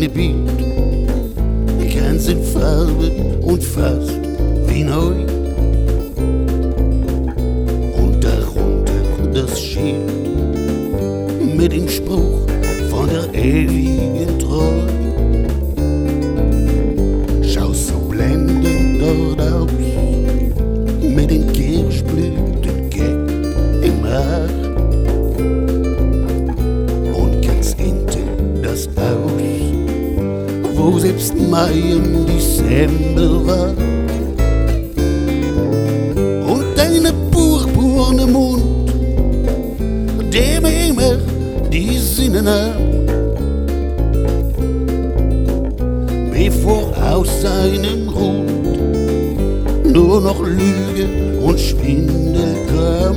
kleine Bild, ganz in Farbe und fast wie neu. Und darunter das Schild mit dem Spruch von der ewigen Treu. Schaust so blendend dort aus, mit den Kirschblüten-Gag im Haar. Und ganz hinten das Haus, wo selbst Mai im Dezember war. Und deine purpurne Mund, der mir immer die Sinne nahm, bevor aus seinem Mund nur noch Lüge und Schwindel kam.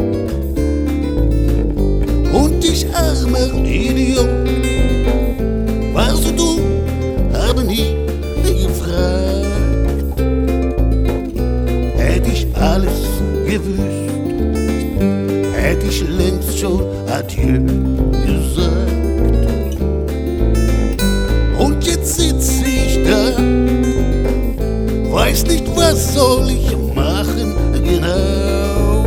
Und ich, armer Idiot, war so dumm, habe nie gefragt. Hätte ich alles gewusst, hätte ich längst schon Adieu gesagt. Und jetzt sitze ich da, weiß nicht, was soll ich machen genau.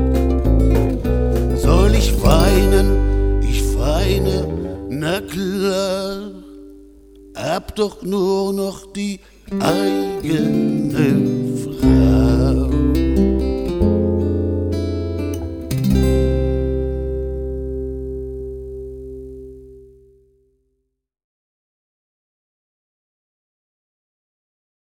Soll ich weinen? Ich weine, na klar. Hab doch nur noch die eigene Frau.